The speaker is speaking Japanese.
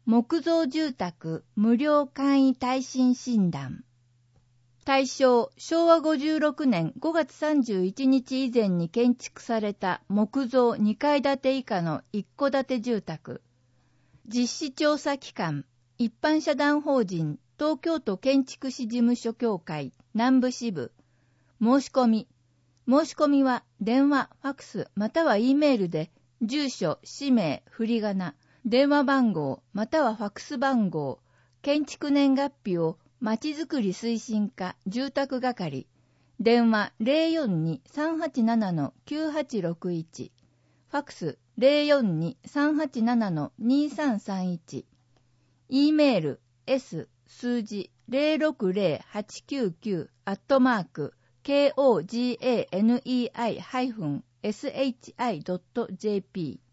木造住宅無料簡易耐震診断。対象、昭和56年5月31日以前に建築された木造2階建て以下の一戸建て住宅。実施調査機関、一般社団法人東京都建築士事務所協会南部支部。申し込みは電話、ファクスまたは E メールで住所、氏名、振り仮名、電話番号またはファクス番号、建築年月日をまちづくり推進課住宅係、電話 042-387-9861、ファクス 042-387-2331、E メール S 数字060-899@koganei-shi.jp